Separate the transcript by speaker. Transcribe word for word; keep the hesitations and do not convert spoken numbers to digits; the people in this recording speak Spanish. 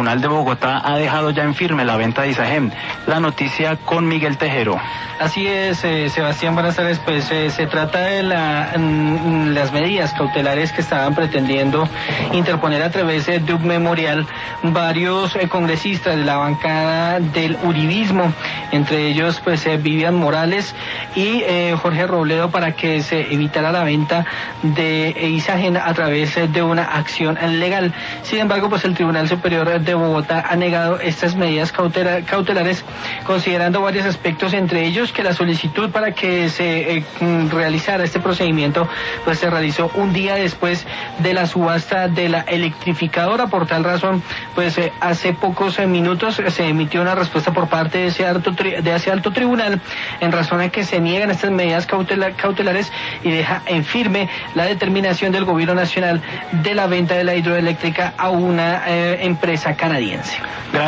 Speaker 1: Tribunal de Bogotá ha dejado ya en firme la venta de Isagem. La noticia con Miguel Tejero.
Speaker 2: Así es, eh, Sebastián, buenas tardes. Pues eh, se trata de la, mm, las medidas cautelares que estaban pretendiendo interponer a través eh, de un memorial varios eh, congresistas de la bancada del uribismo, entre ellos pues eh, Vivian Morales y eh, Jorge Robledo, para que se evitara la venta de eh, Isagem a través eh, de una acción legal. Sin embargo, pues el Tribunal Superior de Bogotá ha negado estas medidas cautela, cautelares, considerando varios aspectos, entre ellos que la solicitud para que se eh, realizara este procedimiento pues se realizó un día después de la subasta de la electrificadora. Por tal razón, pues eh, hace pocos eh, minutos eh, se emitió una respuesta por parte de ese alto tri de ese alto tribunal, en razón a que se niegan estas medidas cautela cautelares y deja en firme la determinación del gobierno nacional de la venta de la hidroeléctrica a una eh, empresa canadiense.